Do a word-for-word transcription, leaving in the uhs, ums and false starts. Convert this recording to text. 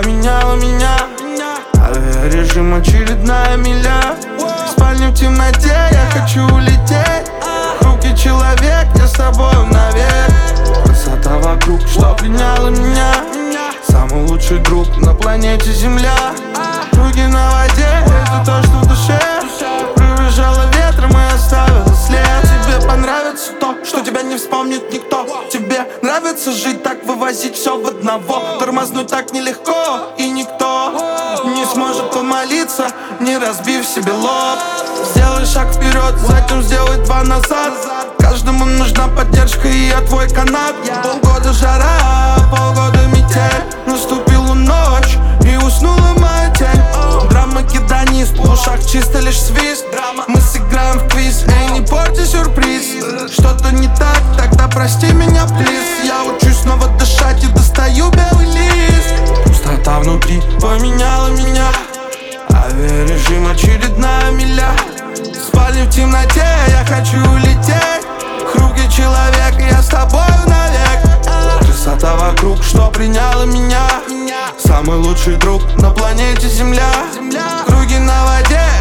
поменяла меня. Авиарежим, очередная миля. В спальне в темноте, я хочу улететь. Руки человек, я с тобою навек. Красота вокруг, что пленяла меня. Самый лучший друг на планете Земля. Руки на воде, это то, что в душе. Пробежала ветром и оставила след. Тебе понравится то, что тебя не вспомнит никто. Тебе нравится жить так, вывозить все в одного. Тормознуть так нелегко, и никто не сможет помолиться, не разбив себе лоб. Сделай шаг вперед, затем сделай два назад. Каждому нужна поддержка, и я твой канат. Полгода жара, полгода метель. Наступила ночь, и уснула моя тень. Драма киданий, в ушах чисто лишь свист. Мы сыграем в квиз, эй, не порти сюрприз. Что-то не так, тогда прости меня, плиз. Я учусь снова дышать и достаю белый лист. Пустота внутри поменяла меня. Авиарежим, очередная миля. В спальне в темноте, я хочу улететь. Круги человек, я с тобою навек. Красота вокруг, что приняла меня. Самый лучший друг на планете Земля. Круги на воде,